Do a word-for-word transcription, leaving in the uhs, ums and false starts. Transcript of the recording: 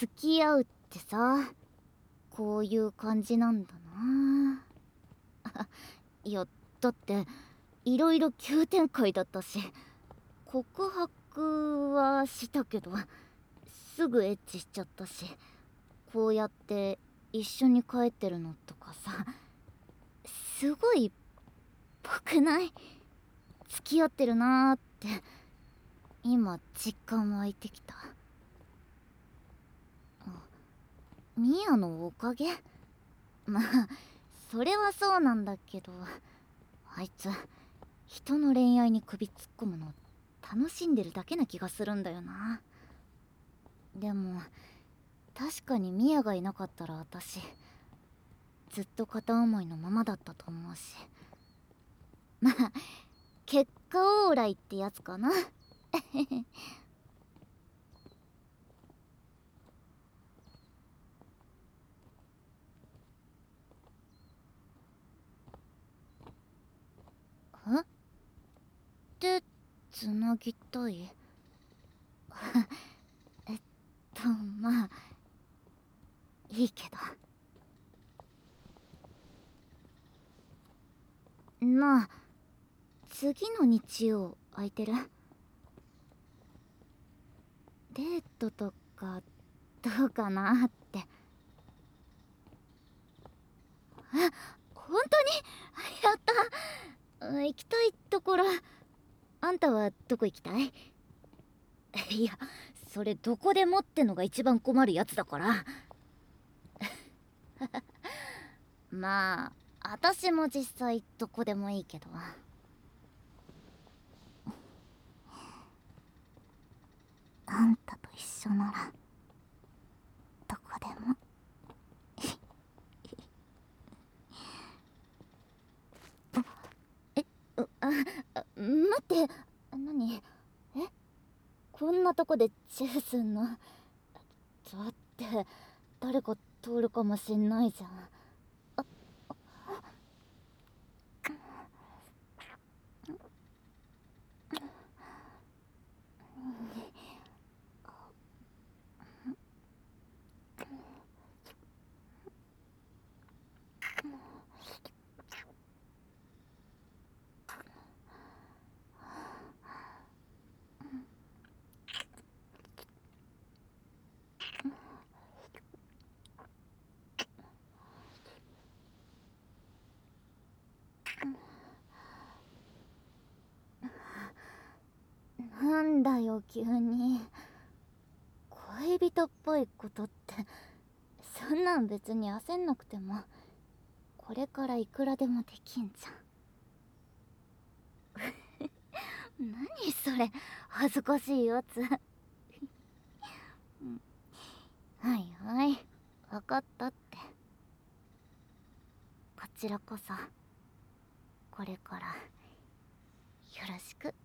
付き合うってさ、こういう感じなんだな。いや、だっていろいろ急展開だったし、告白はしたけどすぐエッチしちゃったし、こうやって一緒に帰ってるのとかさ、すごいぽくない？付き合ってるなーって今実感湧いてきた。ミアのおかげ？まあそれはそうなんだけど、あいつ人の恋愛に首突っ込むの楽しんでるだけな気がするんだよな。でも確かにミアがいなかったら私ずっと片思いのままだったと思うし、まあ結果オーライってやつかな。えってつなぎたい？えっとまあいいけど。なあ、次の日曜空いてる？デートとかどうかなって。え、本当に？やった。行きたいところ。あんたはどこ行きたい？いや、それどこでもってのが一番困るやつだから。まあ私も実際どこでもいいけど。あんたと一緒ならどこでも。え、あ、あ、待って、何？え、こんなとこでチューすんの？だって誰か通るかもしんないじゃん。なんだよ急に。恋人っぽいことって、そんなん別に焦んなくてもこれからいくらでもできんじゃん。何それ恥ずかしいやつ。はいはい、分かったって。こちらこそこれからよろしく。